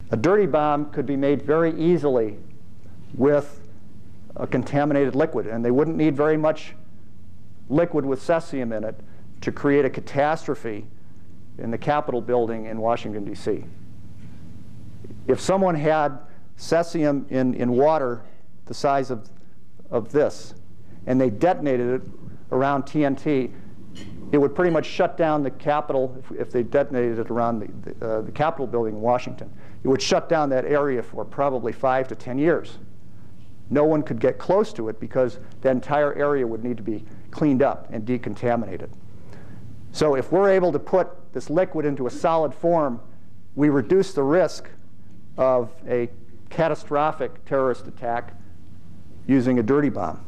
A dirty bomb could be made very easily with a contaminated liquid, and they wouldn't need very much liquid with cesium in it to create a catastrophe in the Capitol building in Washington, D.C. If someone had cesium in water the size of this, and they detonated it around TNT, it would pretty much shut down the Capitol. If they detonated it around the Capitol building in Washington, it would shut down that area for probably 5 to 10 years. No one could get close to it because the entire area would need to be cleaned up and decontaminated. So if we're able to put this liquid into a solid form, we reduce the risk of a catastrophic terrorist attack using a dirty bomb.